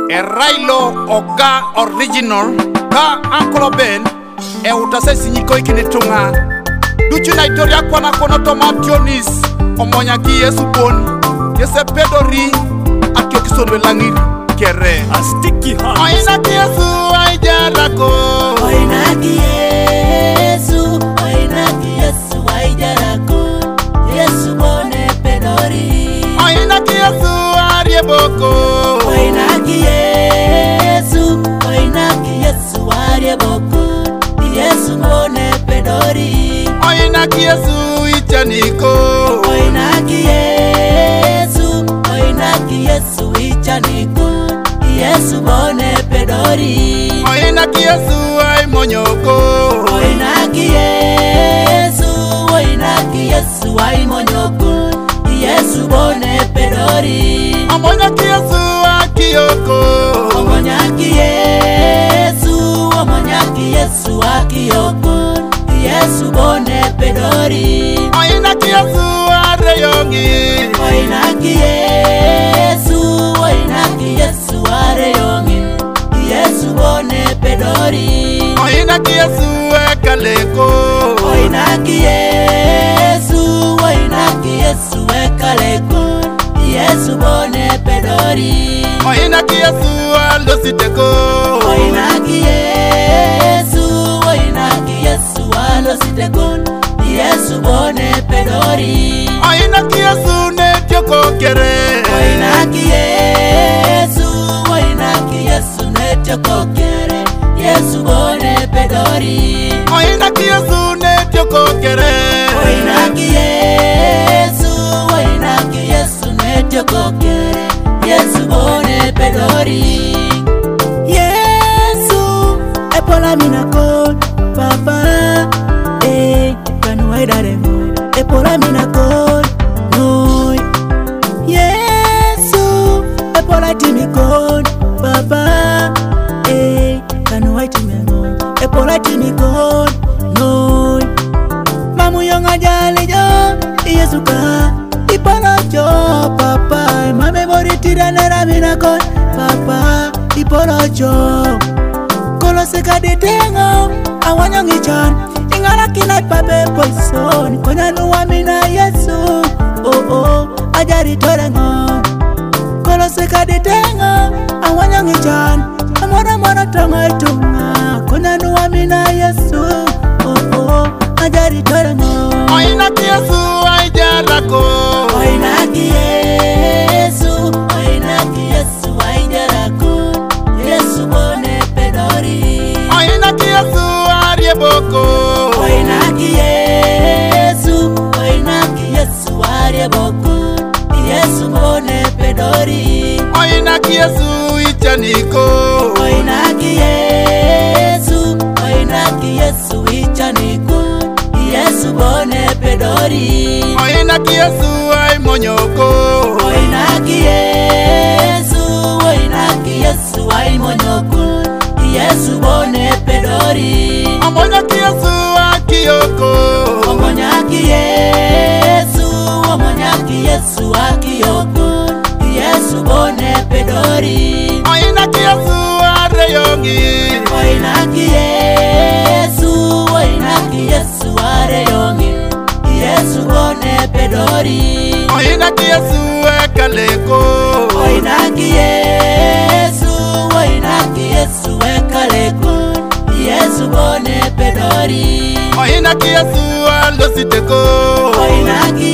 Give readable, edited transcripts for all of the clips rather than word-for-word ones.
Railo Oga Original ka Uncle Ben e utase sinyiko ikinitunga duchu na itoria kwa na kono tomationis omonya ki Yesu bon Yese pedori akio kisonwe langir kere a sticky heart. Oina ki Yesu aijarako Oina ki Yesu aijarako Yesu bone pedori Oina ki Yesu arieboko Oina ki Yesu arieboko Yesu bone pedori Oina ki Yesu ichaniko Oina ki Yesu ichaniko Yesu bone pedori Oina ki Yesu ai monyoko Oina ki Yesu ai monyoko Yesu bone pedori Omonya ki Yesu akioko Omonya ki Yesu akioko Yesu bone pedori Oina ki Yesu areyongi Oina ki Yesu areyongi Yesu bone pedori Oina ki Yesu ekaleko Oina ki Yesu ekaleko Yesu bone pedori Oina ki Yesu alositeko Oina ki Yesu alositeko Yesu bone pedori Oina ki Yesu netioko kere Oina ki Yesu netioko kere Yesu bone pedori Oina ki Yesu netioko kere Oina ki Yesu netioko kere Yesu bone pedori Yesu epola minako papa kanu aidare epola minako no Yesu epola timiko papa kanu aitimeno epola timiko no mamu yonga jale jo Yesu ka ipola jo papa mame moritira nera minako papa ipola jo kolo seka detengo awanyongi chan ingara kina pape poison konya nuwa mina Yesu ajari torengo kolo seka detengo awanyongi chan amona tonga itunga konya nuwa mina Yesu ajari torengo Oina ki Yesu aijarako Oina ki Yesu aijarako Yesu bone pedori Oina ki Yesu arieboko Oina ki Yesu arieboko Yesu bone pedori Oina ki Yesu ichaniko Oina ki Yesu ichaniko Yesu bone pedori Oina ki Yesu ai monyoko Oina ki Yesu ai monyoko Yesu bone pedori Omonya ki Yesu akioko Omonya ki Yesu akioko Yesu bone pedori Oina ki Yesu areyongi Oina ki Yesu areyongi Yesu bone pedori Oina ki Yesu ekaleko Oina ki Yesu ekaleko Yesu bone pedori Oina ki Yesu alositeko Oina ki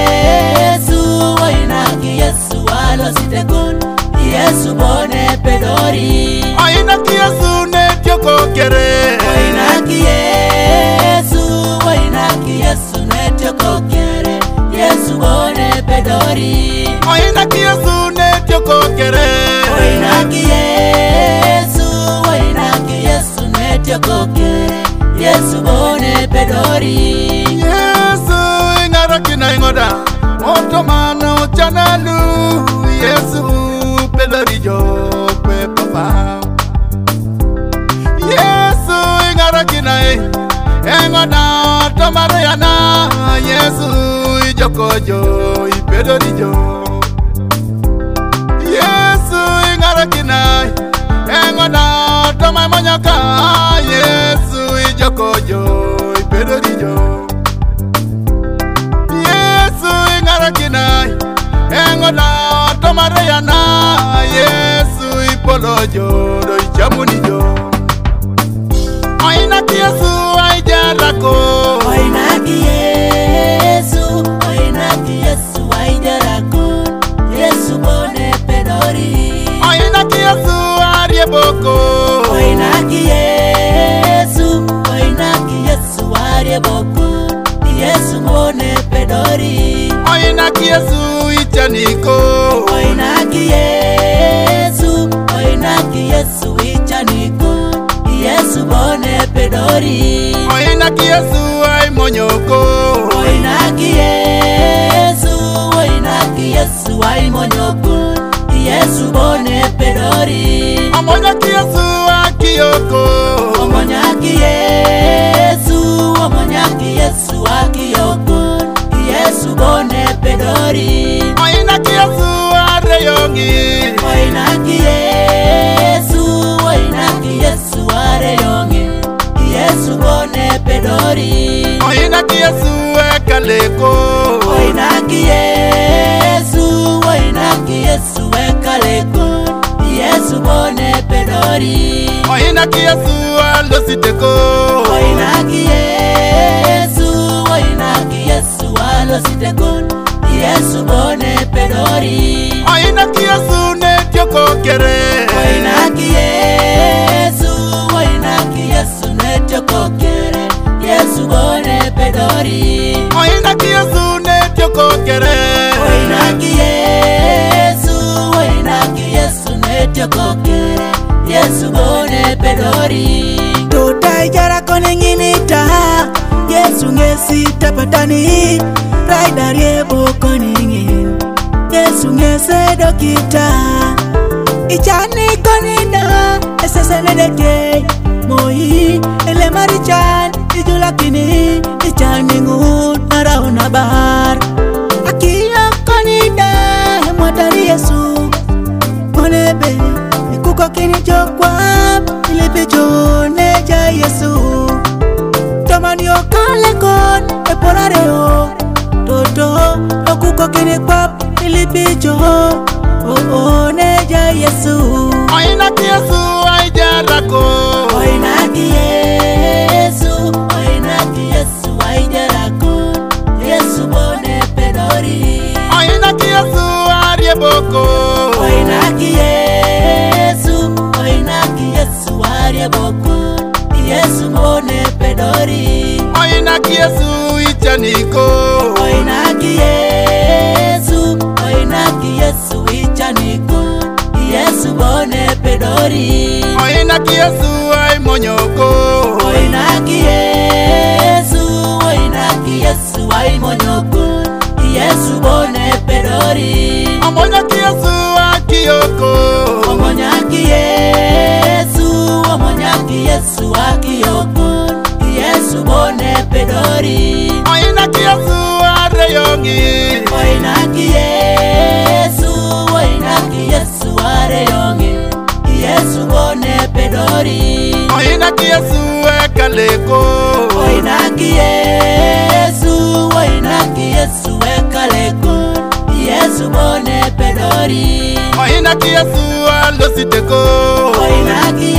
Yesu alositeko Yesu bone pedori Oina ki Yesu netioko kere Oina ki Yesu netioko kere Yesu bone pedori Oina ki Yesu netioko kere Oina ki Yesu netioko kere Yesu bone pedori Yesu ingara kina ingoda Otomano chanalu Yesu pedori jo kwe papa Yesu ingara kina ingoda Otomano yana Yesu ijoko jo ipedori jo Yesu ingara kina Engoda toma monyaka Yesu ijokojo ipedorijo Yesu ingarakina Engoda toma reyana Yesu ipolojo do ichamunijo Oinaki Yesu aijarako Oinaki Yesu aijarako Yesu bone pedori Oinaki Yesu arieboko Oinaki Yesu arieboko Yesu bone pedori Oinaki Yesu ichaniko Oinaki Yesu ichaniko Yesu bone pedori Oinaki Yesu aimonyoko Oinaki Yesu aimonyoko Yesu bone pedori Omonyaki Yesu akiyoko Omonyaki Yesu akiyoko Yesu bone pedori Oinaki Yesu areyongi Oinaki Yesu areyongi Yesu bone pedori Oinaki Yesu ekaleko Oinaki Yesu ekaleko Yesu bone pedori Oinaki Yesu alositeko Oinaki Yesu alositeko Yesu bone pedori Oinaki Yesu netiokokere Oinaki Yesu netiokokere Yesu bone pedori Oinaki Yesu netiokokere Oinaki Yesu netiokokere Yesu bone pedori Tota ijara kone nginita Yesu ngesi tapatani Raida riebo kone ngi Yesu ngese dokita Ichani kone na Esese nedeke Moi ele marichan Ijulakini Ichani ngut Narauna bahar Akia kone na Mwatari Yesu Monebe Nikuko kini jokwa Ilipijo neja Yesu Tomani okale kon Eporareo Toto Okuko kini kwap Ilipijo neja Yesu Oinaki Yesu aijarako Oinaki Yesu aijarako Yesu bone pedori Oinaki Yesu arieboko Oinaki Yesu arieboko Yesu bone pedori Oinaki Yesu ichaniko Oinaki Yesu ichaniko Yesu bone pedori Oinaki Yesu aimonyoko Oinaki Yesu aimonyoko Yesu bone pedori Omonyaki Yesu akiyoko Omonyaki Yesu akiyoko Yesu bone pedori Oinaki Yesu areyongi Oinaki Yesu areyongi Yesu bone pedori Oinaki Yesu ekaleko Oinaki Yesu ekaleko Yesu bone pedori Oinaki Yesu alositeko Oinaki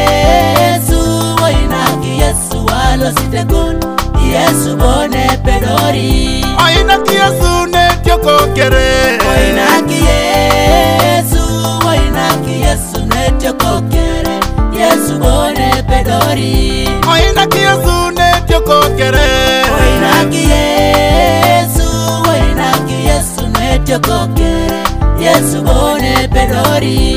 Yesu alositeko Yesu bone pedori Oinaki Yesu netiokokere Oinaki Yesu netiokokere Yesu bone pedori Oinaki Yesu netiokokere Oinaki Yesu netiokokere Yesu bone pedori